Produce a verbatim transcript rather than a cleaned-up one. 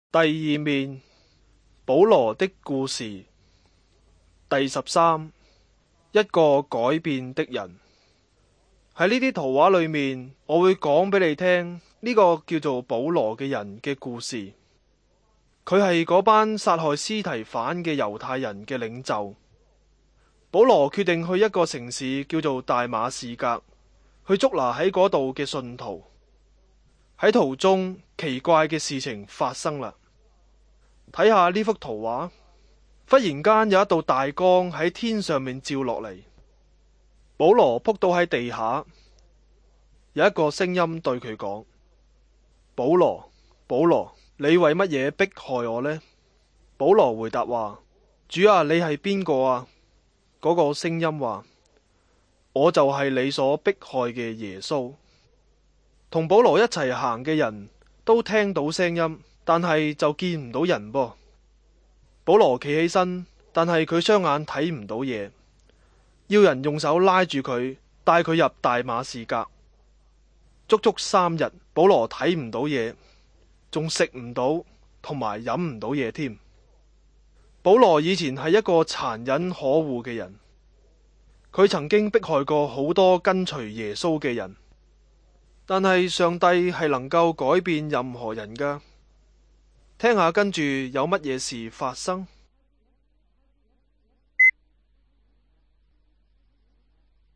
第二面，保羅的故事。第十三，一個改變的人。喺呢啲圖畫裏面，我會講俾你聽呢個叫做保羅嘅人嘅故事。佢係嗰班殺害司提反嘅猶太人嘅領袖。保羅決定去一個城市叫做大馬士革，去捉拿喺嗰度嘅信徒。喺途中，奇怪嘅事情發生啦。睇下呢幅圖畫，忽然間有一道大光喺天上面照落嚟。保羅仆倒喺地下，有一個聲音對佢講：保羅，保羅，你為乜嘢迫害我呢？保羅回答話：主啊，你係邊個啊？嗰個聲音話：我就係你所迫害嘅耶穌。同保羅一齊行嘅人都聽到聲音，但係就見唔到人噃。保羅企起身，但係佢雙眼睇唔到嘢，要人用手拉住佢，帶佢入大馬士革。足足三日，保羅睇唔到嘢，仲食唔到，同埋飲唔到嘢添。保羅以前係一個殘忍可惡嘅人，佢曾經迫害過好多跟隨耶穌嘅人。但係上帝係能夠改變任何人㗎。聽下跟住有乜嘢事發生。